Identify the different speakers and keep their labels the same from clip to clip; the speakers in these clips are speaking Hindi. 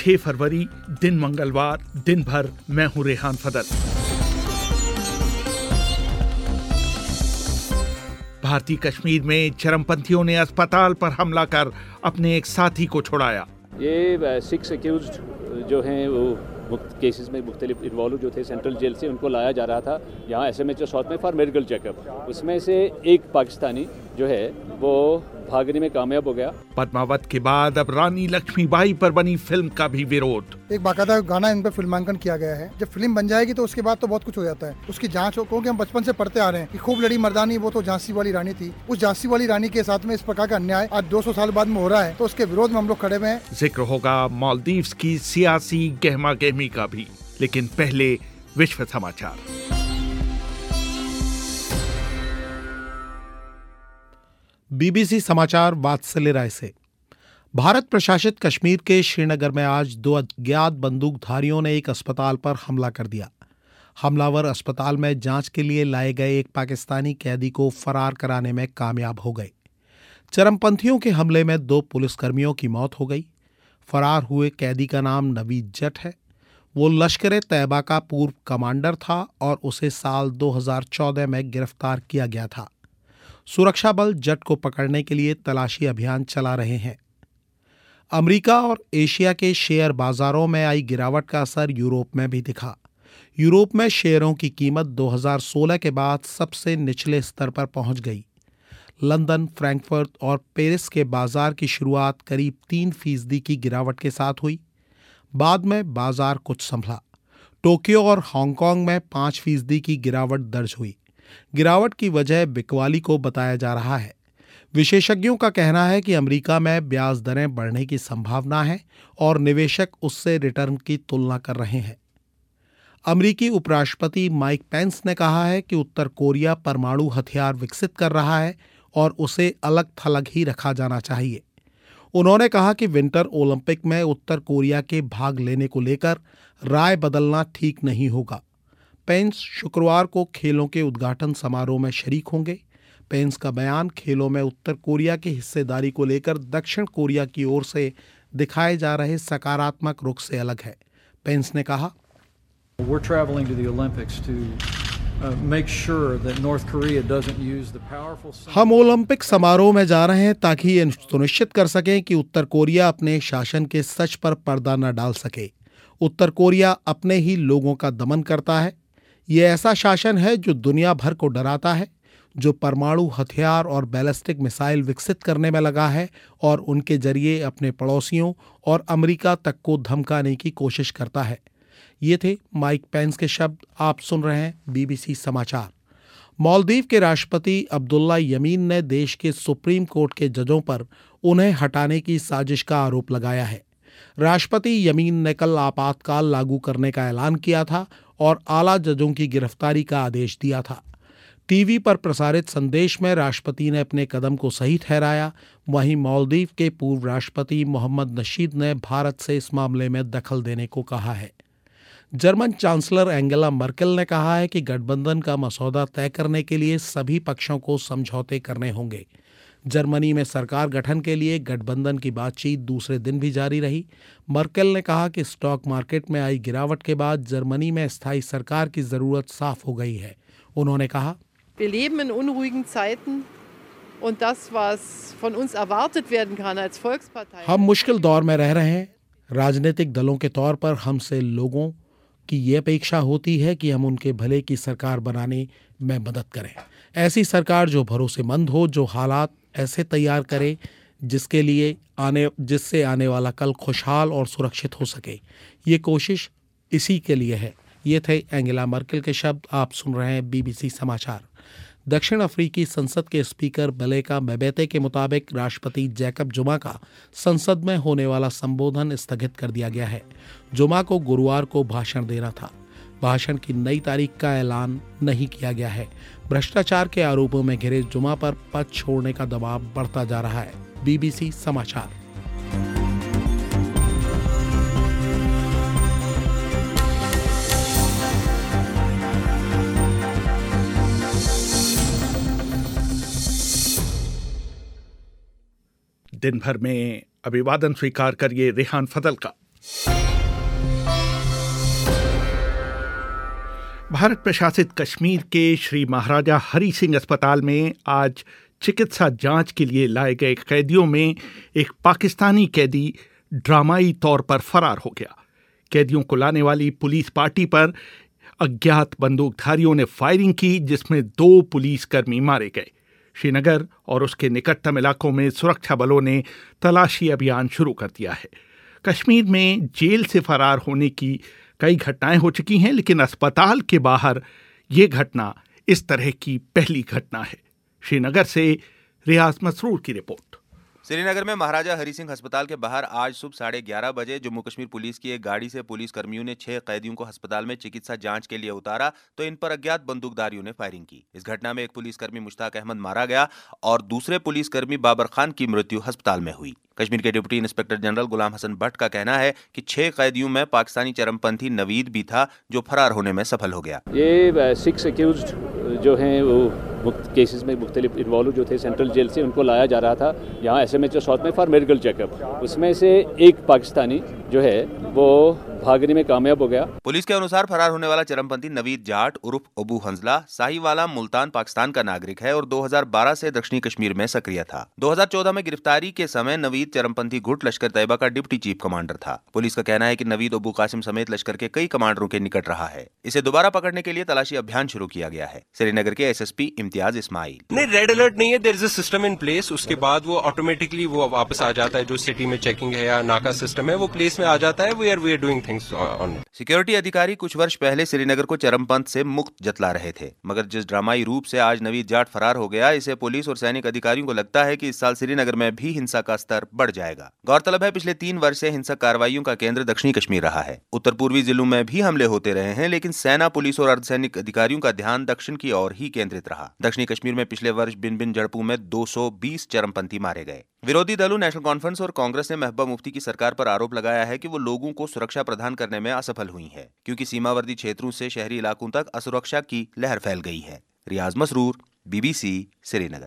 Speaker 1: 6 फरवरी, दिन मंगलवार। दिन भर मैं हूं रेहान फदल। भारतीय कश्मीर में चरमपंथियों ने अस्पताल पर हमला कर अपने एक साथी को छुड़ाया।
Speaker 2: ये 6 एक्यूज्ड जो हैं वो केसेस में मुख्तलिफ इन्वॉल्व जो थे सेंट्रल जेल से, उनको लाया जा रहा था यहाँ SMH साउथ में फॉर मेडिकल चेकअप। उसमें से एक पाकिस्तानी जो है वो भागने में कामयाब हो गया।
Speaker 1: पद्मावत के बाद अब रानी लक्ष्मीबाई पर बनी फिल्म का भी विरोध।
Speaker 3: एक बाकायदा गाना इन पर फिल्मांकन किया गया है। जब फिल्म बन जाएगी तो उसके बाद तो बहुत कुछ हो जाता है। उसकी जांच हो, क्योंकि हम बचपन से पढ़ते आ रहे हैं कि खूब लड़ी मर्दानी, वो तो झांसी वाली रानी थी। उस झांसी वाली रानी के साथ में इस प्रकार का अन्याय आज 200 साल बाद में हो रहा है, तो उसके विरोध में हम लोग खड़े हुए हैं।
Speaker 1: जिक्र होगा मालदीव्स की सियासी गहमा गहमी का भी, लेकिन पहले विश्व समाचार।
Speaker 4: BBC समाचार वात्सल्य राय से। भारत प्रशासित कश्मीर के श्रीनगर में आज 2 अज्ञात बंदूकधारियों ने एक अस्पताल पर हमला कर दिया। हमलावर अस्पताल में जांच के लिए लाए गए एक पाकिस्तानी कैदी को फरार कराने में कामयाब हो गए। चरमपंथियों के हमले में 2 पुलिसकर्मियों की मौत हो गई। फरार हुए कैदी का नाम नवीद जट है। वो लश्कर तैयबा का पूर्व कमांडर था और उसे साल 2014 में गिरफ्तार किया गया था। सुरक्षा बल जट को पकड़ने के लिए तलाशी अभियान चला रहे हैं। अमेरिका और एशिया के शेयर बाजारों में आई गिरावट का असर यूरोप में भी दिखा। यूरोप में शेयरों की कीमत 2016 के बाद सबसे निचले स्तर पर पहुंच गई। लंदन, फ्रैंकफर्ट और पेरिस के बाजार की शुरुआत करीब 3% की गिरावट के साथ हुई। बाद में बाजार कुछ संभला। टोक्यो और हांगकांग में 5% की गिरावट दर्ज हुई। गिरावट की वजह बिकवाली को बताया जा रहा है। विशेषज्ञों का कहना है कि अमेरिका में ब्याज दरें बढ़ने की संभावना है और निवेशक उससे रिटर्न की तुलना कर रहे हैं। अमेरिकी उपराष्ट्रपति माइक पेंस ने कहा है कि उत्तर कोरिया परमाणु हथियार विकसित कर रहा है और उसे अलग थलग ही रखा जाना चाहिए। उन्होंने कहा कि विंटर ओलंपिक में उत्तर कोरिया के भाग लेने को लेकर राय बदलना ठीक नहीं होगा। पेंस शुक्रवार को खेलों के उद्घाटन समारोह में शरीक होंगे। पेंस का बयान खेलों में उत्तर कोरिया की हिस्सेदारी को लेकर दक्षिण कोरिया की ओर से दिखाए जा रहे सकारात्मक रुख से अलग है। पेंस ने कहा,
Speaker 5: We're traveling to the Olympics to make sure that North Korea doesn't use the powerful.
Speaker 4: हम ओलंपिक समारोह में जा रहे हैं ताकि ये सुनिश्चित कर सकें कि उत्तर कोरिया अपने शासन के सच पर पर्दा न डाल सके। उत्तर कोरिया अपने ही लोगों का दमन करता है। ये ऐसा शासन है जो दुनिया भर को डराता है, जो परमाणु हथियार और बैलिस्टिक मिसाइल विकसित करने में लगा है और उनके जरिए अपने पड़ोसियों और अमेरिका तक को धमकाने की कोशिश करता है। ये थे माइक पेंस के शब्द। आप सुन रहे हैं BBC समाचार। मालदीव के राष्ट्रपति अब्दुल्ला यमीन ने देश के सुप्रीम कोर्ट के जजों पर उन्हें हटाने की साजिश का आरोप लगाया है। राष्ट्रपति यमीन ने कल आपातकाल लागू करने का ऐलान किया था और आला जजों की गिरफ्तारी का आदेश दिया था। टीवी पर प्रसारित संदेश में राष्ट्रपति ने अपने कदम को सही ठहराया। वहीं मालदीव के पूर्व राष्ट्रपति मोहम्मद नशीद ने भारत से इस मामले में दखल देने को कहा है। जर्मन चांसलर एंगेला मर्केल ने कहा है कि गठबंधन का मसौदा तय करने के लिए सभी पक्षों को समझौते करने होंगे। जर्मनी में सरकार गठन के लिए गठबंधन की बातचीत दूसरे दिन भी जारी रही। मर्केल ने कहा कि स्टॉक मार्केट में आई गिरावट के बाद जर्मनी में स्थायी सरकार की जरूरत साफ हो गई है। उन्होंने कहा,
Speaker 6: Wir leben in unruhigen Zeiten und das, was von uns erwartet werden kann als Volkspartei.
Speaker 4: हम मुश्किल दौर में रह रहे हैं। राजनीतिक दलों के तौर पर हमसे लोगों की ये अपेक्षा होती है कि हम उनके भले की सरकार बनाने में मदद करें। ऐसी सरकार जो भरोसेमंद हो, जो हालात ऐसे तैयार करे जिससे आने वाला कल खुशहाल और सुरक्षित हो सके। ये कोशिश इसी के लिए है। ये थे एंगेला मर्केल के शब्द। आप सुन रहे हैं BBC समाचार। दक्षिण अफ्रीकी संसद के स्पीकर बलेका मेबेते के मुताबिक राष्ट्रपति जैकब जुमा का संसद में होने वाला संबोधन स्थगित कर दिया गया है। जुमा को गुरुवार को भाषण देना था। भाषण की नई तारीख का ऐलान नहीं किया गया है। भ्रष्टाचार के आरोपों में घिरे जुमा पर पद छोड़ने का दबाव बढ़ता जा रहा है। BBC समाचार।
Speaker 1: दिन भर में अभिवादन स्वीकार करिए रेहान फदल का। भारत प्रशासित कश्मीर के श्री महाराजा हरि सिंह अस्पताल में आज चिकित्सा जांच के लिए लाए गए कैदियों में एक पाकिस्तानी कैदी ड्रामाई तौर पर फरार हो गया। कैदियों को लाने वाली पुलिस पार्टी पर अज्ञात बंदूकधारियों ने फायरिंग की, जिसमें 2 पुलिसकर्मी मारे गए। श्रीनगर और उसके निकटतम इलाकों में सुरक्षा बलों ने तलाशी अभियान शुरू कर दिया है। कश्मीर में जेल से फरार होने की कई घटनाएं हो चुकी हैं, लेकिन अस्पताल के बाहर ये घटना इस तरह की पहली घटना है। श्रीनगर से रियाज मसरूर की रिपोर्ट।
Speaker 7: श्रीनगर में महाराजा हरि सिंह अस्पताल के बाहर आज सुबह 11:30 बजे जम्मू कश्मीर पुलिस की एक गाड़ी से पुलिस कर्मियों ने 6 कैदियों को अस्पताल में चिकित्सा जांच के लिए उतारा तो इन पर अज्ञात बंदूकधारियों ने फायरिंग की। इस घटना में एक पुलिसकर्मी मुश्ताक अहमद मारा गया और दूसरे पुलिसकर्मी बाबर खान की मृत्यु अस्पताल में हुई। कश्मीर के deputy inspector general Ghulam Hasan Bhatt का कहना है कि 6 कैदियों में पाकिस्तानी चरमपंथी नवीद भी था, जो फरार होने में सफल हो गया।
Speaker 2: ये 6 एक्यूज्ड जो हैं वो केसेस में मुख्तलिफ इन्वॉल्व जो थे सेंट्रल जेल से, उनको लाया जा रहा था यहाँ SMHO साउथ में फॉर मेडिकल चेकअप। उसमें से एक पाकिस्तानी जो है वो भागने में कामयाब हो गया।
Speaker 7: पुलिस के अनुसार फरार होने वाला चरमपंथी नवीद जाट उर्फ अबू हंजला साहिवाला मुल्तान पाकिस्तान का नागरिक है और 2012 से दक्षिणी कश्मीर में सक्रिय था। 2014 में गिरफ्तारी के समय नवीद चरमपंथी गुट लश्कर तैयबा का डिप्टी चीफ कमांडर था। पुलिस का कहना है कि नवीद अबू कासिम समेत लश्कर के कई कमांडरों के निकट रहा है। इसे दोबारा पकड़ने के लिए तलाशी अभियान शुरू किया गया है। श्रीनगर के SSP इम्तियाज इस्माइल।
Speaker 8: नहीं, रेड अलर्ट नहीं है, there is a system in place. उसके बाद वो ऑटोमेटिकली वो वापस आ जाता है। जो सिटी में चेकिंग है या नाका सिस्टम है वो प्लेस में आ जाता है। We are doing things on.
Speaker 7: Security अधिकारी कुछ वर्ष पहले श्रीनगर को चरमपंथ से मुक्त जतला रहे थे, मगर जिस ड्रामाई रूप से आज नवीद जाट फरार हो गया, इसे पुलिस और सैनिक अधिकारियों को लगता है कि इस साल श्रीनगर में भी हिंसा का स्तर बढ़ जाएगा। गौरतलब है पिछले 3 वर्ष से हिंसक कार्रवाइयों का केंद्र दक्षिणी कश्मीर रहा है। उत्तर पूर्वी जिलों में भी हमले होते रहे हैं, लेकिन सेना, पुलिस और अर्धसैनिक अधिकारियों का ध्यान दक्षिण की ओर ही केंद्रित रहा। दक्षिणी कश्मीर में पिछले वर्ष भिन्न झड़पों में 220 चरमपंथी मारे गए। विरोधी दलों नेशनल कॉन्फ्रेंस और कांग्रेस ने महबूबा मुफ्ती की सरकार पर आरोप लगाया है कि वो लोगों को सुरक्षा प्रदान करने में असफल हुई है, क्योंकि सीमावर्ती क्षेत्रों से शहरी इलाकों तक असुरक्षा की लहर फैल गई है। रियाज मसरूर, BBC, श्रीनगर।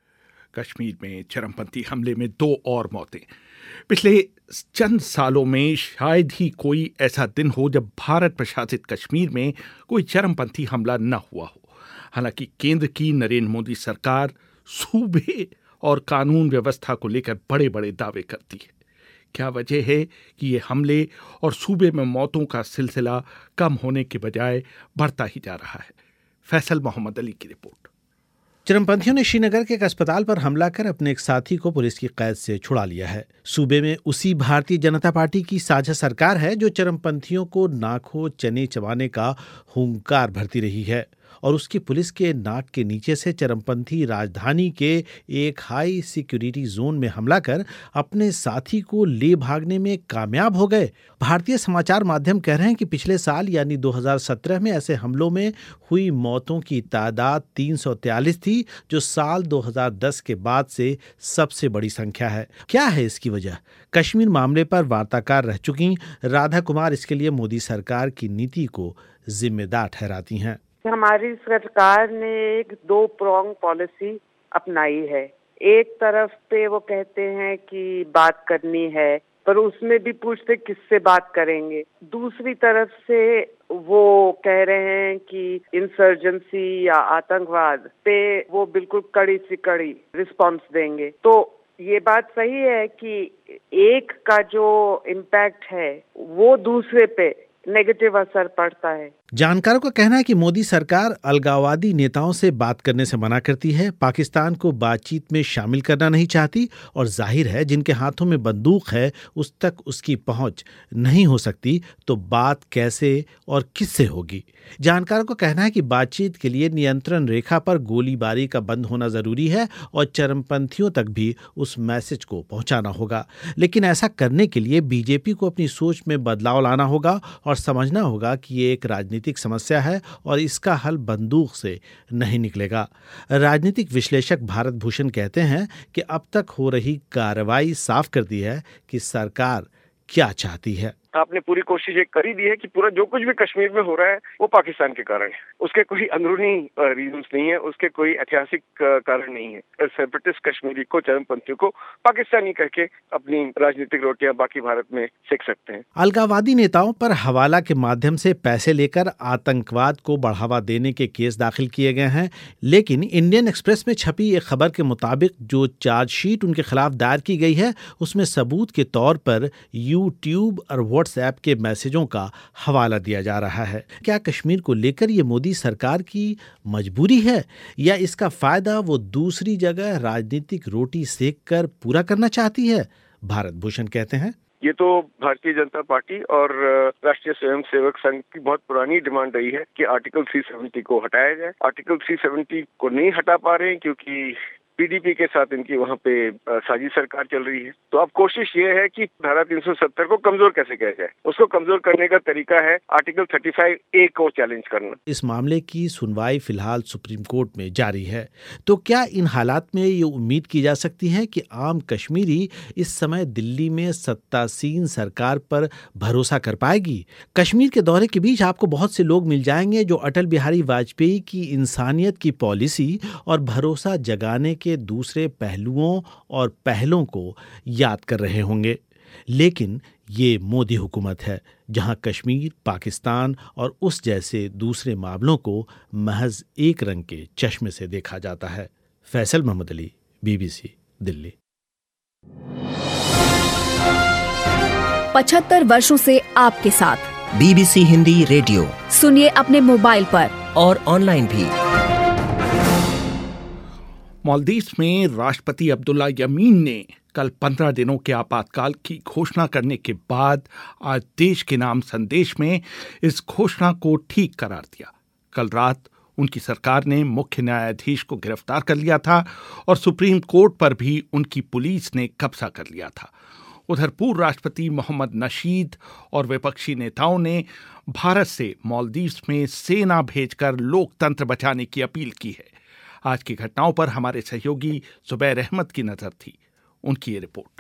Speaker 1: कश्मीर में चरमपंथी हमले में 2 और मौतें। पिछले चंद सालों में शायद ही कोई ऐसा दिन हो जब भारत प्रशासित कश्मीर में कोई चरमपंथी हमला न हुआ हो। हालांकि केंद्र की नरेंद्र मोदी सरकार सूबे और कानून व्यवस्था को लेकर बड़े बड़े दावे करती है। क्या वजह है कि ये हमले और सूबे में मौतों का सिलसिला कम होने के बजाय बढ़ता ही जा रहा है? फैसल मोहम्मद अली की रिपोर्ट।
Speaker 4: चरमपंथियों ने श्रीनगर के एक अस्पताल पर हमला कर अपने एक साथी को पुलिस की कैद से छुड़ा लिया है। सूबे में उसी भारतीय जनता पार्टी की साझा सरकार है जो चरमपंथियों को नाखो चने चबाने का हुंकार भरती रही है और उसकी पुलिस के नाक के नीचे से चरमपंथी राजधानी के एक हाई सिक्योरिटी जोन में हमला कर अपने साथी को ले भागने में कामयाब हो गए। भारतीय समाचार माध्यम कह रहे हैं कि पिछले साल यानी 2017 में ऐसे हमलों में हुई मौतों की तादाद 343 थी, जो साल 2010 के बाद से सबसे बड़ी संख्या है। क्या है इसकी वजह? कश्मीर मामले पर वार्ताकार रह चुकी राधा कुमार इसके लिए मोदी सरकार की नीति को जिम्मेदार ठहराती हैं।
Speaker 9: हमारी सरकार ने एक 2 prong पॉलिसी अपनाई है। एक तरफ पे वो कहते हैं कि बात करनी है, पर उसमें भी पूछते किससे बात करेंगे। दूसरी तरफ से वो कह रहे हैं कि इंसर्जेंसी या आतंकवाद पे वो बिल्कुल कड़ी से कड़ी रिस्पॉन्स देंगे। तो ये बात सही है कि एक का जो इम्पैक्ट है वो दूसरे पे नेगेटिव असर पड़ता है।
Speaker 4: जानकारों का कहना है कि मोदी सरकार अलगाववादी नेताओं से बात करने से मना करती है, पाकिस्तान को बातचीत में शामिल करना नहीं चाहती और जाहिर है जिनके हाथों में बंदूक है उस तक उसकी पहुंच नहीं हो सकती, तो बात कैसे और किससे होगी? जानकारों का कहना है कि बातचीत के लिए नियंत्रण रेखा पर गोलीबारी का बंद होना जरूरी है और चरमपंथियों तक भी उस मैसेज को पहुंचाना होगा। लेकिन ऐसा करने के लिए बीजेपी को अपनी सोच में बदलाव लाना होगा और समझना होगा कि ये एक राजनीतिक समस्या है और इसका हल बंदूक से नहीं निकलेगा। राजनीतिक विश्लेषक भारत भूषण कहते हैं कि अब तक हो रही कार्रवाई साफ करती है कि सरकार क्या चाहती है।
Speaker 10: आपने पूरी कोशिश ये करी दी है कि पूरा जो कुछ भी कश्मीर में हो रहा है वो पाकिस्तान के कारण है। उसके कोई अंदरूनी रीजंस नहीं है, उसके कोई ऐतिहासिक कारण नहीं है। सेपरेटिस्ट कश्मीरी को, चरमपंथियों को पाकिस्तानी करके अपनी राजनीतिक रोटियां बाकी भारत में सेक सकते हैं।
Speaker 4: अलगाववादी नेताओं पर हवाला के माध्यम से पैसे लेकर आतंकवाद को बढ़ावा देने के केस दाखिल किए गए हैं, लेकिन इंडियन एक्सप्रेस में छपी एक खबर के मुताबिक जो चार्जशीट उनके खिलाफ दायर की गई है उसमें सबूत के तौर पर यूट्यूब और व्हाट्सएप के मैसेजों का हवाला दिया जा रहा है। क्या कश्मीर को लेकर ये मोदी सरकार की मजबूरी है या इसका फायदा वो दूसरी जगह राजनीतिक रोटी सेक कर पूरा करना चाहती है? भारत भूषण कहते हैं,
Speaker 10: ये तो भारतीय जनता पार्टी और राष्ट्रीय स्वयंसेवक संघ की बहुत पुरानी डिमांड रही है कि आर्टिकल 370 को हटाया जाए। आर्टिकल 370 को नहीं हटा पा रहे हैं क्योंकि पीडीपी के साथ इनकी वहाँ पे साझी सरकार चल रही है। तो अब कोशिश ये है कि धारा 370 को कमजोर कैसे किया जाए। उसको कमजोर करने का तरीका है आर्टिकल 35A को चैलेंज करना।
Speaker 4: इस मामले की सुनवाई फिलहाल सुप्रीम कोर्ट में जारी है। तो क्या इन हालात में ये उम्मीद की जा सकती है कि आम कश्मीरी इस समय दिल्ली में सत्तासीन सरकार पर भरोसा कर पाएगी? कश्मीर के दौरे के बीच आपको बहुत से लोग मिल जाएंगे जो अटल बिहारी वाजपेयी की इंसानियत की पॉलिसी और भरोसा जगाने के दूसरे पहलुओं और पहलों को याद कर रहे होंगे। लेकिन ये मोदी हुकूमत है जहां कश्मीर, पाकिस्तान और उस जैसे दूसरे मामलों को महज एक रंग के चश्मे से देखा जाता है। फैसल मोहम्मद अली, BBC, दिल्ली।
Speaker 11: 75 वर्षों से आपके साथ
Speaker 12: BBC हिंदी रेडियो
Speaker 11: सुनिए अपने मोबाइल पर
Speaker 12: और ऑनलाइन भी।
Speaker 1: मालदीव में राष्ट्रपति अब्दुल्ला यमीन ने कल 15 दिनों के आपातकाल की घोषणा करने के बाद आज देश के नाम संदेश में इस घोषणा को ठीक करार दिया। कल रात उनकी सरकार ने मुख्य न्यायाधीश को गिरफ्तार कर लिया था और सुप्रीम कोर्ट पर भी उनकी पुलिस ने कब्जा कर लिया था। उधर पूर्व राष्ट्रपति मोहम्मद नशीद और विपक्षी नेताओं ने भारत से मालदीव में सेना भेजकर लोकतंत्र बचाने की अपील की है। आज की घटनाओं पर हमारे सहयोगी जुबैर अहमद की नजर थी, उनकी ये रिपोर्ट।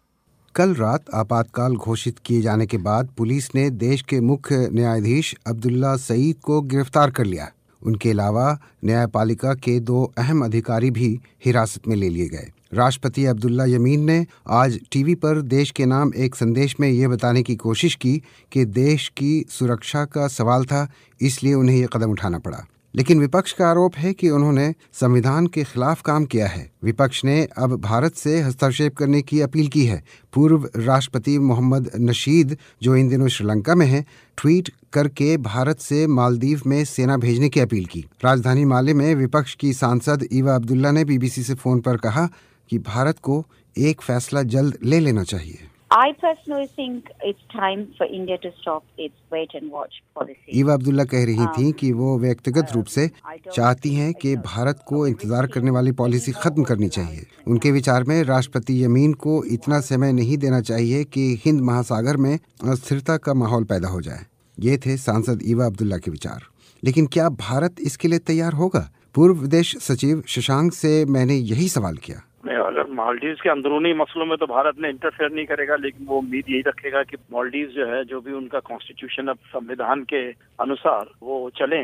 Speaker 13: कल रात आपातकाल घोषित किए जाने के बाद पुलिस ने देश के मुख्य न्यायाधीश अब्दुल्ला सईद को गिरफ्तार कर लिया। उनके अलावा न्यायपालिका के 2 अहम अधिकारी भी हिरासत में ले लिए गए। राष्ट्रपति अब्दुल्ला यमीन ने आज टीवी पर देश के नाम एक संदेश में ये बताने की कोशिश की कि देश की सुरक्षा का सवाल था, इसलिए उन्हें ये कदम उठाना पड़ा। लेकिन विपक्ष का आरोप है कि उन्होंने संविधान के खिलाफ काम किया है। विपक्ष ने अब भारत से हस्तक्षेप करने की अपील की है। पूर्व राष्ट्रपति मोहम्मद नशीद, जो इन दिनों श्रीलंका में हैं, ट्वीट करके भारत से मालदीव में सेना भेजने की अपील की। राजधानी माले में विपक्ष की सांसद ईवा अब्दुल्ला ने BBC से फोन पर कहा कि भारत को एक फैसला जल्द ले लेना चाहिए।
Speaker 14: I personally think it's time for India to stop its wait and watch policy.
Speaker 13: Eva Abdullah कह रही थीं कि वो व्यक्तिगत रूप से चाहती हैं कि भारत को इंतजार करने वाली पॉलिसी खत्म करनी चाहिए। उनके विचार में राष्ट्रपति यमीन को इतना समय नहीं देना चाहिए कि हिंद महासागर में अस्थिरता का माहौल पैदा हो जाए। ये थे सांसद ईवा अब्दुल्ला के विचार। लेकिन क्या भारत इसके लिए तैयार होगा? पूर्व विदेश सचिव शशांक से मैंने यही सवाल किया।
Speaker 15: अगर मालदीव के अंदरूनी मसलों में तो भारत ने इंटरफेयर नहीं करेगा, लेकिन वो उम्मीद यही रखेगा कि मालदीव जो है, जो भी उनका कॉन्स्टिट्यूशन अब संविधान के अनुसार वो चलें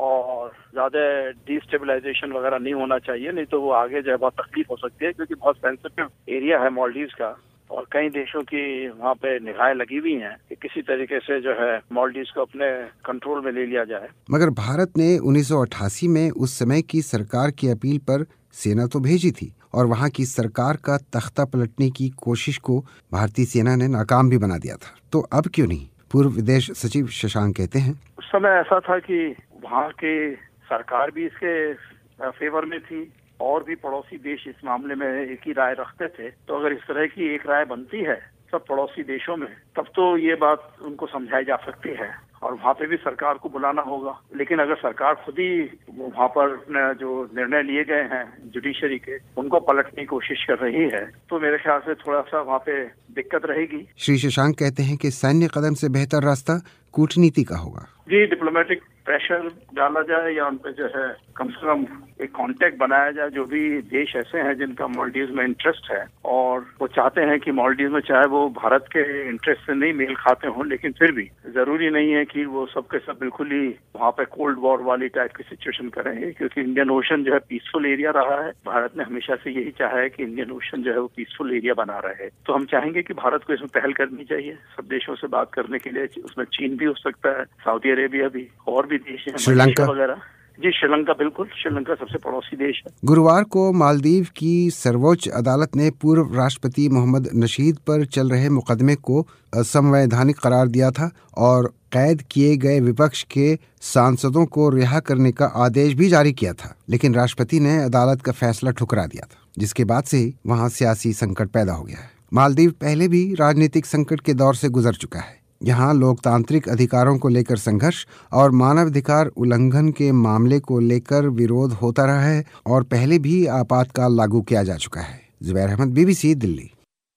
Speaker 15: और ज्यादा डिस्टेबलाइजेशन वगैरह नहीं होना चाहिए, नहीं तो वो आगे जो है बहुत तकलीफ हो सकती है, क्योंकि बहुत सेंसिटिव एरिया है मालदीव का और कई देशों की वहाँ पे निगाहें लगी हुई हैं कि किसी तरीके से जो है मालदीव को अपने कंट्रोल में ले लिया जाए।
Speaker 13: मगर भारत ने 1988 में उस समय की सरकार की अपील पर सेना तो भेजी थी और वहाँ की सरकार का तख्ता पलटने की कोशिश को भारतीय सेना ने नाकाम भी बना दिया था। तो अब क्यों नहीं? पूर्व विदेश सचिव शशांक कहते हैं,
Speaker 15: उस समय ऐसा था कि वहाँ की सरकार भी इसके फेवर में थी और भी पड़ोसी देश इस मामले में एक ही राय रखते थे। तो अगर इस तरह की एक राय बनती है सब पड़ोसी देशों में, तब तो ये बात उनको समझाई जा सकती है और वहाँ पे भी सरकार को बुलाना होगा। लेकिन अगर सरकार खुद ही वहाँ पर जो निर्णय लिए गए हैं जुडिशरी के, उनको पलटने की कोशिश कर रही है, तो मेरे ख्याल से थोड़ा सा वहाँ पे दिक्कत रहेगी।
Speaker 13: श्री शशांक कहते हैं कि सैन्य कदम से बेहतर रास्ता कूटनीति का होगा।
Speaker 15: जी, डिप्लोमेटिक प्रेशर डाला जाए या उन पे जो है कम से कम एक कांटेक्ट बनाया जाए, जो भी देश ऐसे हैं जिनका मालदीव में इंटरेस्ट है, और वो चाहते हैं कि मालदीव में चाहे वो भारत के इंटरेस्ट से नहीं मेल खाते हों, लेकिन फिर भी जरूरी नहीं है कि वो सब के सब बिल्कुल ही वहाँ पे कोल्ड वॉर वाली टाइप की सिचुएशन करेंगे, क्योंकि इंडियन ओशन जो है पीसफुल एरिया रहा है। भारत ने हमेशा से यही चाहा है कि इंडियन ओशन जो है वो पीसफुल एरिया बना रहे। तो हम चाहेंगे कि भारत को इसमें पहल करनी चाहिए, सब देशों से बात करने के लिए। उसमें चीन भी हो सकता है, सऊदी अरेबिया भी, और भी देश हैं,
Speaker 13: श्रीलंका
Speaker 15: वगैरह। जी, श्रीलंका, बिल्कुल, श्रीलंका सबसे पड़ोसी देश है।
Speaker 13: गुरुवार को मालदीव की सर्वोच्च अदालत ने पूर्व राष्ट्रपति मोहम्मद नशीद पर चल रहे मुकदमे को असंवैधानिक करार दिया था और कैद किए गए विपक्ष के सांसदों को रिहा करने का आदेश भी जारी किया था। लेकिन राष्ट्रपति ने अदालत का फैसला ठुकरा दिया था, जिसके बाद से वहां सियासी संकट पैदा हो गया है। मालदीव पहले भी राजनीतिक संकट के दौर से गुजर चुका है। यहाँ लोकतांत्रिक अधिकारों को लेकर संघर्ष और मानवाधिकार उल्लंघन के मामले को लेकर विरोध होता रहा है और पहले भी आपातकाल लागू किया जा चुका है। जुबैर अहमद, BBC दिल्ली।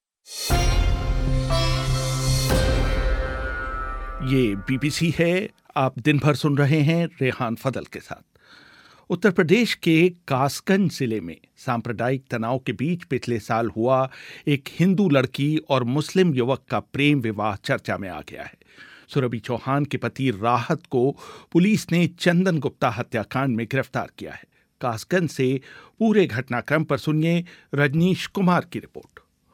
Speaker 1: ये BBC है। आप दिन भर सुन रहे हैं रेहान फजल के साथ। उत्तर प्रदेश के कासगंज जिले में सांप्रदायिक तनाव के बीच पिछले साल हुआ एक हिंदू लड़की और मुस्लिम युवक का प्रेम विवाह चर्चा में आ गया है। सुरभि चौहान के पति राहत को पुलिस ने चंदन गुप्ता हत्याकांड में गिरफ्तार किया है। कासगंज से पूरे घटनाक्रम पर सुनिए रजनीश कुमार की रिपोर्ट।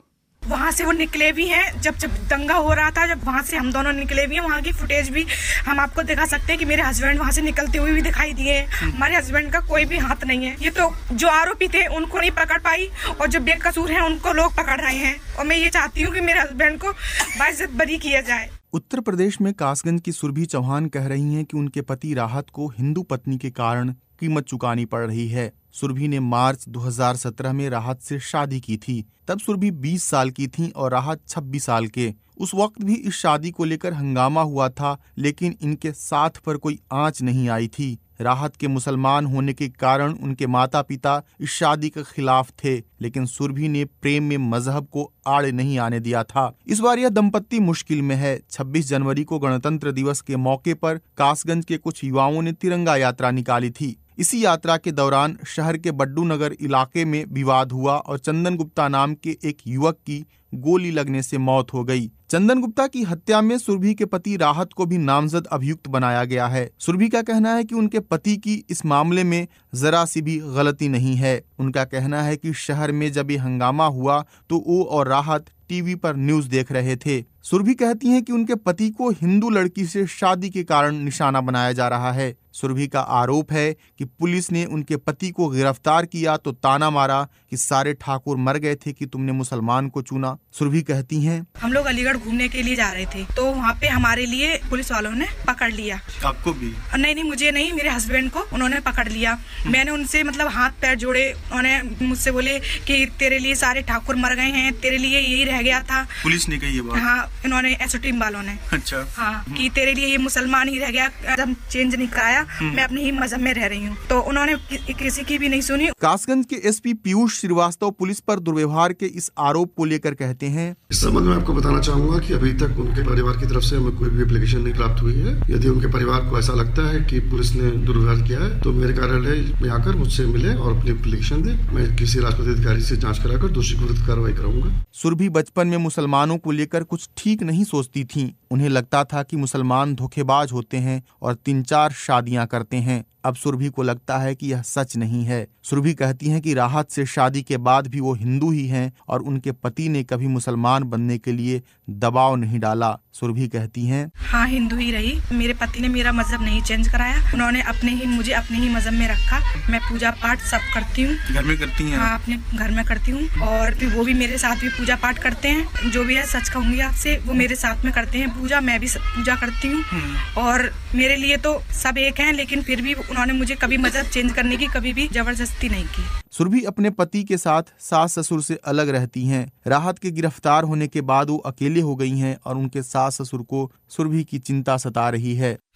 Speaker 16: वहाँ से वो निकले भी हैं, जब दंगा हो रहा था, जब वहाँ से हम दोनों निकले भी हैं, वहाँ की फुटेज भी हम आपको दिखा सकते हैं कि मेरे हस्बैंड वहाँ से निकलते हुए भी दिखाई दिए। हमारे हस्बैंड का कोई भी हाथ नहीं है। ये तो जो आरोपी थे उनको नहीं पकड़ पाई और जो बेकसूर हैं उनको लोग पकड़ रहे हैं, और मैं ये चाहती हूँ कि मेरे हस्बैंड को बाइज्जत बरी किया जाए।
Speaker 17: उत्तर प्रदेश में कासगंज की सुरभि चौहान कह रही हैं कि उनके पति राहत को हिंदू पत्नी के कारण कीमत चुकानी पड़ रही है। सुरभि ने मार्च 2017 में राहत से शादी की थी। तब सुरभि 20 साल की थी और राहत 26 साल के। उस वक्त भी इस शादी को लेकर हंगामा हुआ था, लेकिन इनके साथ पर कोई आंच नहीं आई थी। राहत के मुसलमान होने के कारण उनके माता पिता इस शादी के खिलाफ थे, लेकिन सुरभि ने प्रेम में मजहब को आड़े नहीं आने दिया था। इस बार यह दंपत्ति मुश्किल में है। 26 जनवरी को गणतंत्र दिवस के मौके पर कासगंज के कुछ युवाओं ने तिरंगा यात्रा निकाली थी। इसी यात्रा के दौरान शहर के बड्डू नगर इलाके में विवाद हुआ और चंदन गुप्ता नाम के एक युवक की गोली लगने से मौत हो गई। चंदन गुप्ता की हत्या में सुरभि के पति राहत को भी नामजद अभियुक्त बनाया गया है। सुरभि का कहना है कि उनके पति की इस मामले में जरा सी भी गलती नहीं है। उनका कहना है कि शहर में जब ये हंगामा हुआ तो वो और राहत टीवी पर न्यूज देख रहे थे। सुरभि कहती हैं कि उनके पति को हिंदू लड़की से शादी के कारण निशाना बनाया जा रहा है। सुरभि का आरोप है कि पुलिस ने उनके पति को गिरफ्तार किया तो ताना मारा कि सारे ठाकुर मर गए थे कि तुमने मुसलमान को चुना। सुरभि कहती हैं,
Speaker 16: हम लोग अलीगढ़ घूमने के लिए जा रहे थे तो वहाँ पे हमारे लिए पुलिस वालों ने पकड़ लिया।
Speaker 17: आपको भी?
Speaker 16: नहीं, मुझे नहीं, मेरे हस्बैंड को उन्होंने पकड़ लिया। मैंने उनसे हाथ पैर जोड़े, उन्होंने मुझसे बोले कि तेरे लिए सारे ठाकुर मर गए हैं, तेरे लिए यही रह गया था।
Speaker 17: पुलिस ने कही ये बात?
Speaker 16: हाँ, इन्होंने एसओटी वालों ने।
Speaker 17: अच्छा।
Speaker 16: हाँ, कि तेरे लिए ये मुसलमान ही रह गया, जब चेंज नहीं कराया, मैं अपने ही मजहब में रह रही हूँ। तो उन्होंने किसी की भी नहीं सुनी।
Speaker 17: कासगंज के एसपी पीयूष श्रीवास्तव पुलिस पर दुर्व्यवहार के इस आरोप को लेकर कहते हैं,
Speaker 18: इस संबंध में आपको बताना चाहूंगा कि अभी तक उनके परिवार की तरफ से हमें कोई भी एप्लीकेशन नहीं प्राप्त हुई है। यदि उनके परिवार को ऐसा लगता है कि पुलिस ने दुर्व्यवहार किया है तो मेरे कार्यालय में आकर मुझसे मिले और अपनी एप्लीकेशन दे। मैं किसी राजपत्रित अधिकारी से जांच कराकर दोषी को विरुद्ध कार्रवाई करूंगा।
Speaker 17: सुरभि बचपन में मुसलमानों को लेकर कुछ ठीक नहीं सोचती थी। उन्हें लगता था कि मुसलमान धोखेबाज होते हैं और 3-4 शादियां करते हैं। अब सुरभि को लगता है कि यह सच नहीं है। सुरभि कहती हैं कि राहत से शादी के बाद भी वो हिंदू ही हैं और उनके पति ने कभी मुसलमान बनने के लिए दबाव नहीं डाला। सुरभि कहती हैं,
Speaker 16: हाँ, हिंदू ही रही। मेरे पति ने मेरा मजहब नहीं चेंज कराया। उन्होंने मुझे अपने ही मजहब में रखा। मैं पूजा पाठ सब करती हूँ।
Speaker 17: घर में करती हैं?
Speaker 16: हाँ, अपने घर में करती हूँ और फिर वो भी मेरे साथ भी पूजा पाठ करते हैं। जो भी है सच कहूँगी आपसे, वो मेरे साथ में करते हैं पूजा। मैं भी पूजा करती हूँ और मेरे लिए तो सब एक हैं, लेकिन फिर भी उन्होंने मुझे कभी मजहब चेंज करने की कभी भी जबरदस्ती नहीं की।
Speaker 17: सुरभि अपने पति के साथ सास ससुर से अलग रहती हैं। राहत के गिरफ्तार होने के बाद वो अकेले हो गई हैं और उनके सास ससुर को सुरभि की चिंता सता रही है।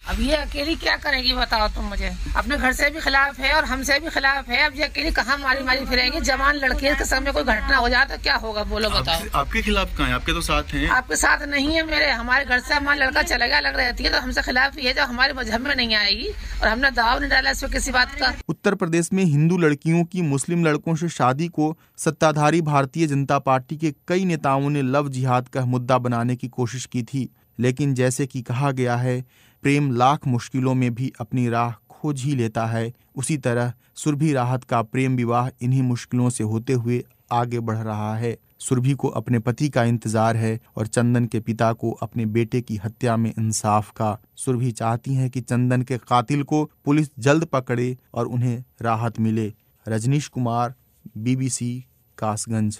Speaker 19: अब ये अकेली क्या करेगी बताओ तुम मुझे। अपने घर से भी खिलाफ है और हमसे भी खिलाफ है। अब ये अकेली कहाँ मारी मारी फिरेंगी। जवान लड़के के सामने कोई घटना हो जाए तो क्या होगा बोलो बताओ।
Speaker 20: आपके खिलाफ कहाँ है? आपके तो साथ हैं।
Speaker 19: आपके साथ नहीं है मेरे। हमारे घर से हमारा लड़का चला गया लग रहती है तो हमसे खिलाफ ही है जो हमारे मजहब में नहीं आएगी और हमने दबाव नहीं डाला इसमें किसी बात का।
Speaker 17: उत्तर प्रदेश में हिंदू लड़कियों की मुस्लिम लड़कों से शादी को सत्ताधारी भारतीय जनता पार्टी के कई नेताओं ने लव जिहाद का मुद्दा बनाने की कोशिश की थी, लेकिन जैसे कि कहा गया है, प्रेम लाख मुश्किलों में भी अपनी राह खोज ही लेता है। उसी तरह सुरभि राहत का प्रेम विवाह इन्हीं मुश्किलों से होते हुए आगे बढ़ रहा है। सुरभि को अपने पति का इंतजार है और चंदन के पिता को अपने बेटे की हत्या में इंसाफ का। सुरभि चाहती हैं कि चंदन के कातिल को पुलिस जल्द पकड़े और उन्हें राहत मिले। रजनीश कुमार, BBC, कासगंज।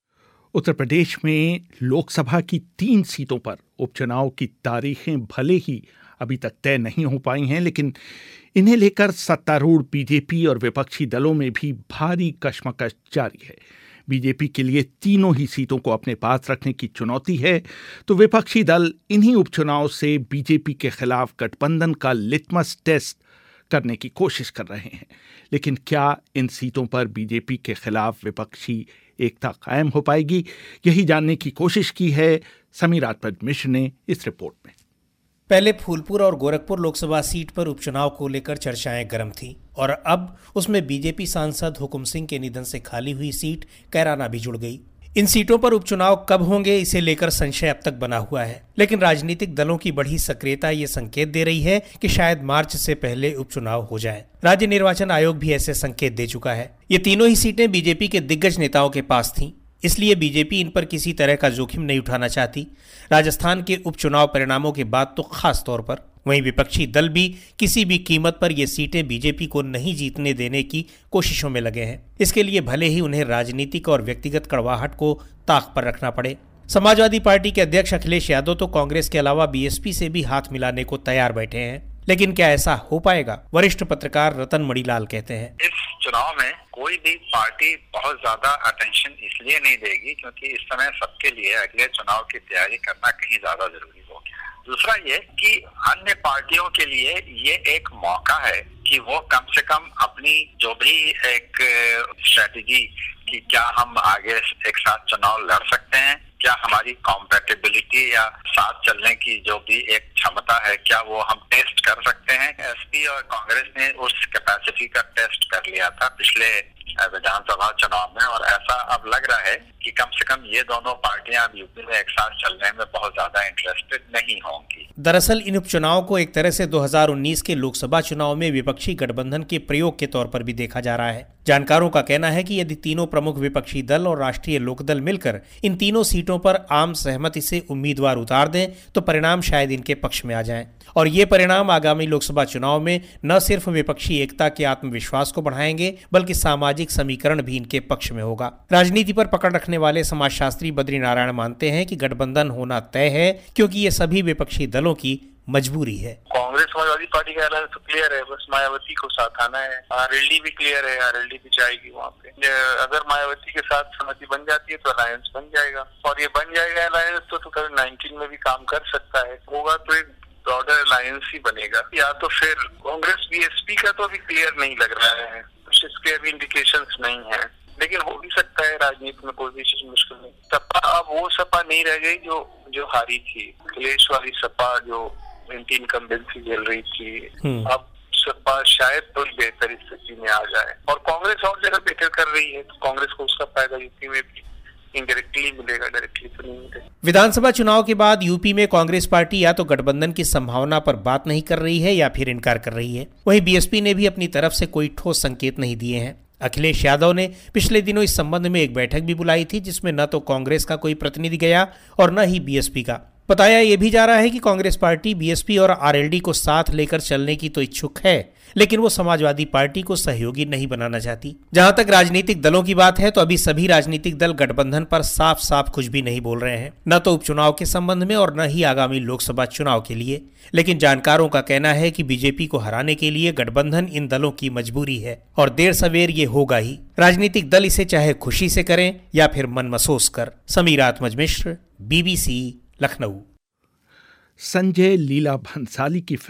Speaker 1: उत्तर प्रदेश में लोकसभा की 3 सीटों पर उपचुनाव की तारीखें भले ही अभी तक तय नहीं हो पाई हैं, लेकिन इन्हें लेकर सत्तारूढ़ बीजेपी और विपक्षी दलों में भी भारी कशमकश जारी है। बीजेपी के लिए तीनों ही सीटों को अपने पास रखने की चुनौती है, तो विपक्षी दल इन्हीं उपचुनाव से बीजेपी के खिलाफ गठबंधन का लिटमस टेस्ट करने की कोशिश कर रहे हैं। लेकिन क्या इन सीटों पर बीजेपी के खिलाफ विपक्षी एकता कायम हो पाएगी? यही जानने की कोशिश की है समीर आत्मज मिश्र ने इस रिपोर्ट में।
Speaker 21: पहले फूलपुर और गोरखपुर लोकसभा सीट पर उपचुनाव को लेकर चर्चाएं गर्म थीं और अब उसमें बीजेपी सांसद हुकुम सिंह के निधन से खाली हुई सीट कैराना भी जुड़ गई। इन सीटों पर उपचुनाव कब होंगे इसे लेकर संशय अब तक बना हुआ है, लेकिन राजनीतिक दलों की बढ़ी सक्रियता ये संकेत दे रही है कि शायद मार्च से पहले उपचुनाव हो जाए। राज्य निर्वाचन आयोग भी ऐसे संकेत दे चुका है। ये तीनों ही सीटें बीजेपी के दिग्गज नेताओं के पास थीं, इसलिए बीजेपी इन पर किसी तरह का जोखिम नहीं उठाना चाहती। राजस्थान के उपचुनाव परिणामों के बाद तो खास तौर पर। वहीं विपक्षी दल भी किसी भी कीमत पर ये सीटें बीजेपी को नहीं जीतने देने की कोशिशों में लगे हैं। इसके लिए भले ही उन्हें राजनीतिक और व्यक्तिगत कड़वाहट को ताक पर रखना पड़े। समाजवादी पार्टी के अध्यक्ष अखिलेश यादव तो कांग्रेस के अलावा बीएसपी से भी हाथ मिलाने को तैयार बैठे हैं, लेकिन क्या ऐसा हो पाएगा? वरिष्ठ पत्रकार रतन मणिलाल कहते हैं,
Speaker 22: इस चुनाव में कोई भी पार्टी बहुत ज्यादा अटेंशन इसलिए नहीं देगी क्योंकि इस समय सबके लिए अगले चुनाव की तैयारी करना कहीं ज्यादा जरूरी हो गया। दूसरा ये कि अन्य पार्टियों के लिए ये एक मौका है कि वो कम से कम अपनी जो भी एक स्ट्रेटेजी कि क्या हम आगे एक साथ चुनाव लड़ सकते हैं, क्या हमारी कॉम्पेटिबिलिटी या साथ चलने की जो भी एक क्षमता है क्या वो हम टेस्ट कर सकते हैं। एसपी और कांग्रेस ने उस कैपेसिटी का टेस्ट कर लिया था पिछले विधानसभा चुनाव में और ऐसा अब लग रहा है कि कम से कम ये दोनों पार्टियां अब यूपी में एक साथ चलने में बहुत ज्यादा इंटरेस्टेड नहीं होंगी।
Speaker 21: दरअसल इन उपचुनाव को एक तरह से 2019 के लोकसभा चुनाव में विपक्षी गठबंधन के प्रयोग के तौर पर भी देखा जा रहा है। जानकारों का कहना है कि यदि तीनों प्रमुख विपक्षी दल और राष्ट्रीय लोकदल मिलकर इन तीनों सीटों पर आम सहमति से उम्मीदवार उतार दें तो परिणाम शायद इनके पक्ष में आ जाएं। और ये परिणाम आगामी लोकसभा चुनाव में न सिर्फ विपक्षी एकता के आत्मविश्वास को बढ़ाएंगे बल्कि सामाजिक समीकरण भी इनके पक्ष में होगा। राजनीति पर पकड़ रखने वाले समाजशास्त्री बद्री नारायण मानते हैं कि गठबंधन होना तय है क्योंकि ये सभी विपक्षी दलों की मजबूरी है।
Speaker 22: कांग्रेस समाजवादी पार्टी का अलायंस तो क्लियर है, बस मायावती को साथ आना है। आरएलडी भी क्लियर है, आरएलडी भी जाएगी वहाँ पे। अगर मायावती के साथ सहमति बन जाती है तो अलायंस बन जाएगा और ये बन जाएगा अलायंस तो 2019 में भी काम कर सकता है। होगा तो एक ब्रॉडर अलायंस ही बनेगा या तो फिर कांग्रेस बीएसपी का तो अभी क्लियर नहीं लग रहा है, इसके अभी इंडिकेशंस नहीं है, लेकिन हो भी सकता है। राजनीति में कोई भी चीज मुश्किल नहीं। सपा अब वो सपा नहीं रह गई जो हारी थी। अखिलेश वाली सपा जो एंटी इनकम्बेंसी झेल रही थी, अब सपा शायद थोड़ी बेहतर स्थिति में आ जाए और कांग्रेस और जगह बेहतर कर रही है तो कांग्रेस को उसका फायदा यूपी में भी इनडायरेक्टली मिलेगा, डायरेक्टली तो नहीं मिलेगा।
Speaker 21: विधानसभा चुनाव के बाद यूपी में कांग्रेस पार्टी या तो गठबंधन की संभावना पर बात नहीं कर रही है या फिर इनकार कर रही है। वहीं बीएसपी ने भी अपनी तरफ से कोई ठोस संकेत नहीं दिए हैं। अखिलेश यादव ने पिछले दिनों इस संबंध में एक बैठक भी बुलाई थी जिसमें न तो कांग्रेस का कोई प्रतिनिधि गया और न ही बीएसपी का। बताया यह भी जा रहा है कि कांग्रेस पार्टी बीएसपी और आरएलडी को साथ लेकर चलने की तो इच्छुक है, लेकिन वो समाजवादी पार्टी को सहयोगी नहीं बनाना चाहती। जहां तक राजनीतिक दलों की बात है तो अभी सभी राजनीतिक दल गठबंधन पर साफ साफ कुछ भी नहीं बोल रहे हैं, न तो उपचुनाव के संबंध में और न ही आगामी लोकसभा चुनाव के लिए। लेकिन जानकारों का कहना है कि बीजेपी को हराने के लिए गठबंधन इन दलों की मजबूरी है और देर सवेर ये होगा ही। राजनीतिक दल इसे चाहे खुशी से करें या फिर मन महसूस कर। समीर आत्मज मिश्र, BBC, लखनऊ।
Speaker 1: संजय लीला भंसाली की फिल्म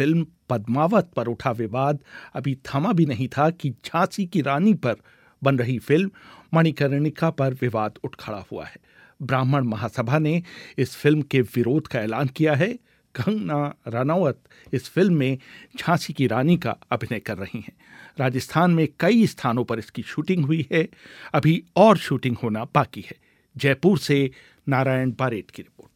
Speaker 1: पद्मावत पर उठा विवाद अभी थमा भी नहीं था कि झांसी की रानी पर बन रही फिल्म मणिकर्णिका पर विवाद उठ खड़ा हुआ है। ब्राह्मण महासभा ने इस फिल्म के विरोध का ऐलान किया है। कंगना रनौत इस फिल्म में झांसी की रानी का अभिनय कर रही हैं। राजस्थान में कई स्थानों पर इसकी शूटिंग हुई है, अभी और शूटिंग होना बाकी है। जयपुर से नारायण बारेट की रिपोर्ट।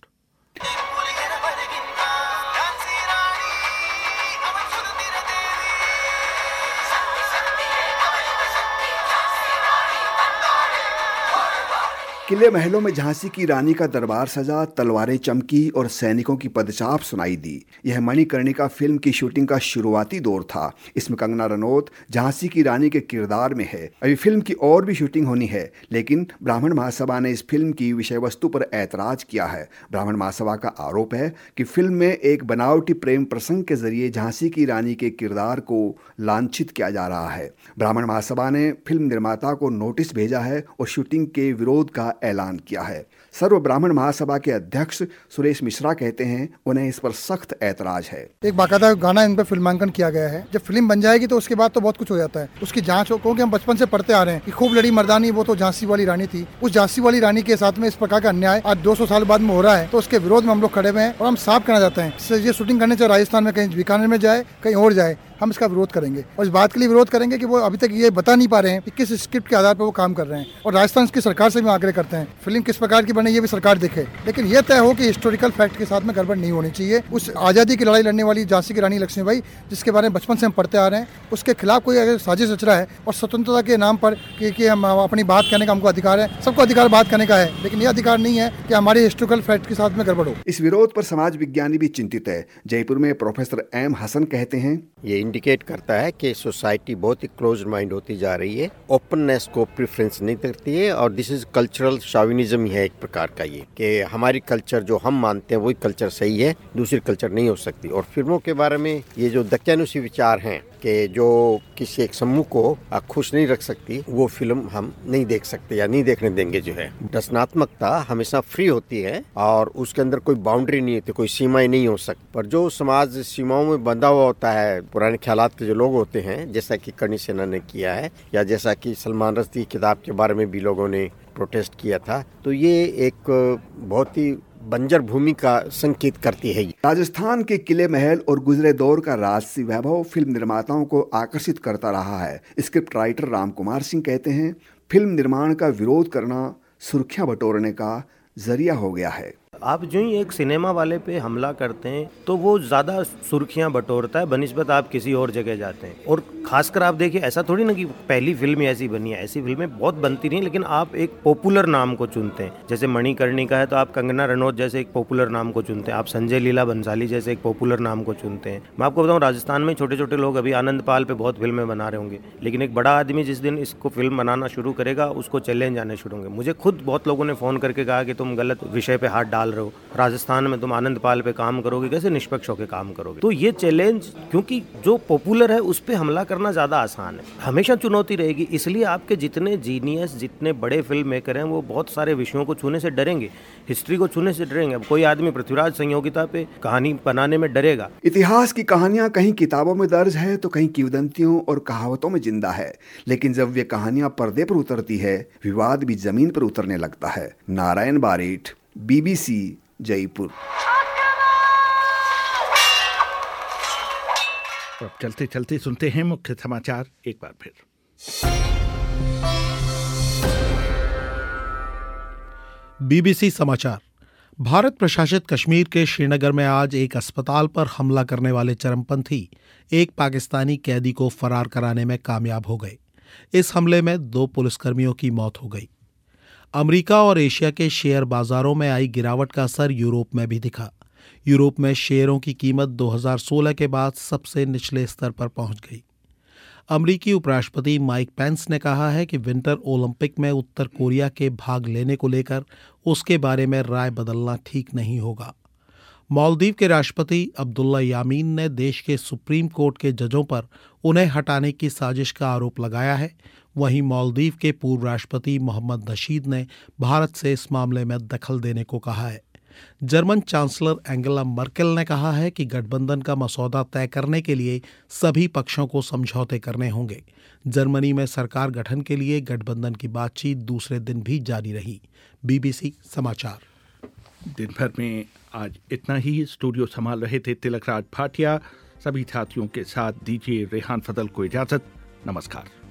Speaker 3: किले महलों में झांसी की रानी का दरबार सजा, तलवारें चमकी और सैनिकों की पदचाप सुनाई दी। यह मणिकर्णिका फिल्म की शूटिंग का शुरुआती दौर था। इसमें कंगना रनौत झांसी की रानी के किरदार में है। अभी फिल्म की और भी शूटिंग होनी है, लेकिन ब्राह्मण महासभा ने इस फिल्म की विषय वस्तु पर ऐतराज किया है। ब्राह्मण महासभा का आरोप है कि फिल्म में एक बनावटी प्रेम प्रसंग के जरिए झांसी की रानी के किरदार को लांछित किया जा रहा है। ब्राह्मण महासभा ने फिल्म निर्माता को नोटिस भेजा है और शूटिंग के विरोध का ऐलान किया है। सर्व ब्राह्मण महासभा के अध्यक्ष सुरेश मिश्रा कहते हैं उन्हें इस पर सख्त ऐतराज है।
Speaker 5: एक बाकायदा गाना इन पर फिल्मांकन किया गया है। जब फिल्म बन जाएगी तो उसके बाद तो बहुत कुछ हो जाता है। उसकी जांच हो, क्योंकि हम बचपन से पढ़ते आ रहे हैं कि खूब लड़ी मर्दानी वो तो झांसी वाली रानी थी। उस झांसी वाली रानी के साथ में इस प्रकार का अन्याय आज 200 साल बाद में हो रहा है, तो उसके विरोध में हम लोग खड़े हुए हैं और हम साफ कहना चाहते हैं ये शूटिंग करने चाहे राजस्थान में कहीं बीकानेर में जाए, कहीं और जाए, हम इसका विरोध करेंगे। और इस बात के लिए विरोध करेंगे कि वो अभी तक ये बता नहीं पा रहे हैं कि किस स्क्रिप्ट के आधार पर वो काम कर रहे हैं। और राजस्थान की सरकार से भी आग्रह करते हैं फिल्म किस प्रकार की बने ये भी सरकार देखे, लेकिन यह तय हो कि हिस्टोरिकल फैक्ट के साथ में गड़बड़ नहीं होनी चाहिए। उस आज़ादी की लड़ाई लड़ने वाली झांसी की रानी लक्ष्मीबाई, जिसके बारे में बचपन से हम पढ़ते आ रहे हैं, उसके खिलाफ कोई अगर साजिश रच रहा है और स्वतंत्रता के नाम पर कि हम अपनी बात कहने का हमको अधिकार है, सबको अधिकार बात करने का है, लेकिन यह अधिकार नहीं है कि हमारे हिस्टोरिकल फैक्ट के साथ में गड़बड़ हो।
Speaker 3: इस विरोध पर समाज विज्ञानी भी चिंतित है। जयपुर में प्रोफेसर एम हसन कहते हैं
Speaker 23: ये इंडिकेट करता है कि सोसाइटी बहुत ही क्लोज माइंड होती जा रही है, ओपननेस को प्रेफरेंस नहीं करती है, और दिस इज कल्चरल शॉविनिज्म ही है एक प्रकार का, ये कि हमारी कल्चर जो हम मानते हैं वही कल्चर सही है, दूसरी कल्चर नहीं हो सकती। और फिल्मों के बारे में ये जो दक्यानुसी विचार हैं कि जो किसी एक समूह को खुश नहीं रख सकती, वो फिल्म हम नहीं देख सकते या नहीं देखने देंगे। जो है रचनात्मकता हमेशा फ्री होती है और उसके अंदर कोई बाउंड्री नहीं होती, कोई सीमाएं नहीं हो सकती। पर जो समाज सीमाओं में बंधा हुआ होता है, पुराने ख्यालात के जो लोग होते हैं, जैसा कि करणी सेना ने किया है या जैसा कि सलमान रश्दी की किताब के बारे में भी लोगों ने प्रोटेस्ट किया था, तो ये एक बहुत ही बंजर भूमि का संकेत करती है।
Speaker 3: राजस्थान के किले महल और गुजरे दौर का राजसी वैभव फिल्म निर्माताओं को आकर्षित करता रहा है। स्क्रिप्ट राइटर राम कुमार सिंह कहते हैं फिल्म निर्माण का विरोध करना सुर्खियां बटोरने का जरिया हो गया है।
Speaker 24: आप जो ही एक सिनेमा वाले पे हमला करते हैं तो वो ज़्यादा सुर्खियां बटोरता है बनिस्बत आप किसी और जगह जाते हैं। और खासकर आप देखिए, ऐसा थोड़ी ना कि पहली फिल्म ऐसी बनी है, ऐसी फिल्में बहुत बनती नहीं, लेकिन आप एक पॉपुलर नाम को चुनते हैं। जैसे मणिकर्णिका है तो आप कंगना रनौत जैसे एक पॉपुलर नाम को चुनते हैं, आप संजय लीला बंसाली जैसे एक पॉपुलर नाम को चुनते हैं। मैं आपको बताऊँ, राजस्थान में छोटे छोटे लोग अभी आनंद पाल पे बहुत फिल्में बना रहे होंगे, लेकिन एक बड़ा आदमी जिस दिन इसको फिल्म बनाना शुरू करेगा उसको चैलेंज आने शुरू होंगे। मुझे खुद बहुत लोगों ने फ़ोन करके कहा कि तुम गलत विषय पे हाथ डाल रहे हो, राजस्थान में तुम आनंद पाल पे काम करोगे, कैसे निष्पक्ष होकर काम करोगे। तो ये चैलेंज, क्योंकि जो पॉपुलर है उस पे हमला करना ज़्यादा आसान है, हमेशा चुनौती रहेगी। इसलिए आपके जितने जीनियस, जितने बड़े फिल्म मेकर हैं, वो बहुत सारे विषयों को छूने से डरेंगे, हिस्ट्री को छूने से डरेंगे। अब कोई आदमी पृथ्वीराज संयोगिता पे कहानी बनाने में डरेगा।
Speaker 3: इतिहास की कहानियां कहीं किताबों में दर्ज है तो कहीं किंवदंतियों और कहावतों में जिंदा है, लेकिन जब ये कहानियां पर्दे पर उतरती है, विवाद भी जमीन पर उतरने लगता है। नारायण बारेट, BBC, जयपुर।
Speaker 1: अब चलते चलते सुनते हैं मुख्य समाचार एक बार फिर।
Speaker 4: BBC समाचार। भारत प्रशासित कश्मीर के श्रीनगर में आज एक अस्पताल पर हमला करने वाले चरमपंथी एक पाकिस्तानी कैदी को फरार कराने में कामयाब हो गए। इस हमले में 2 पुलिसकर्मियों की मौत हो गई। अमेरिका और एशिया के शेयर बाजारों में आई गिरावट का असर यूरोप में भी दिखा। यूरोप में शेयरों की कीमत 2016 के बाद सबसे निचले स्तर पर पहुंच गई। अमेरिकी उपराष्ट्रपति माइक पेंस ने कहा है कि विंटर ओलंपिक में उत्तर कोरिया के भाग लेने को लेकर उसके बारे में राय बदलना ठीक नहीं होगा। मालदीव के राष्ट्रपति अब्दुल्ला यामीन ने देश के सुप्रीम कोर्ट के जजों पर उन्हें हटाने की साजिश का आरोप लगाया है। वहीं मालदीव के पूर्व राष्ट्रपति मोहम्मद नशीद ने भारत से इस मामले में दखल देने को कहा है। जर्मन चांसलर एंगेला मर्केल ने कहा है कि गठबंधन का मसौदा तय करने के लिए सभी पक्षों को समझौते करने होंगे। जर्मनी में सरकार गठन के लिए गठबंधन की बातचीत दूसरे दिन भी जारी रही। बीबीसी समाचार।
Speaker 1: दिन भर में आज इतना ही। स्टूडियो संभाल रहे थे तिलकराज भाटिया। सभी साथियों के साथ दीजिए रेहान फजल को इजाजत। नमस्कार।